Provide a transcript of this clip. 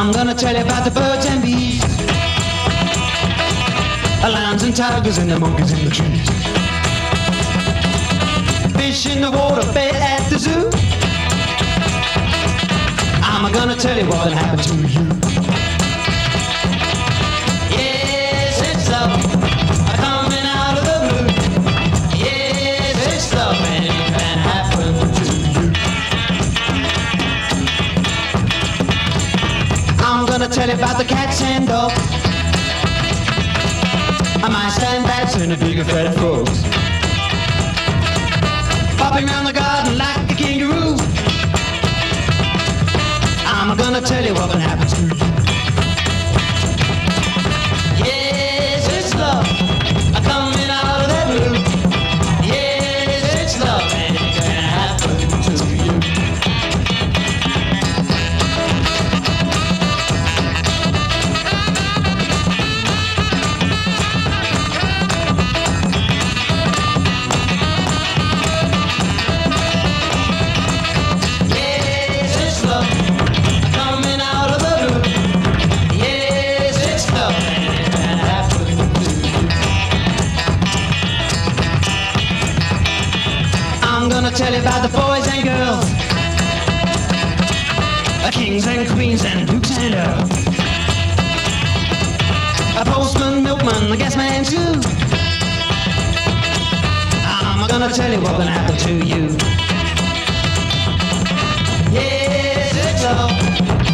I'm gonna tell you about the birds and bees, the lions and tigers and the monkeys in the trees, fish in the water, bear at the zoo. I'm gonna tell you what happened to you. Yes, it's love coming out of the blue. Yes, it's love and it can happen to you. I'm gonna tell you about the cats and dogs, mice and bats and the big fat frogs, popping around the garden like a kangaroo. I'm gonna tell you what can happen to you. Yes, it's love coming out of that blue. Yes, it's love and it can happen to you. Yes, it's love coming out of the blue. Yes, it's love and it can happen to you. I'm gonna tell you about the boys and girls, kings and queens and dukes and earls, a postman, milkman, a gas man too. I'm gonna tell you what can happen to you. Yes, it's love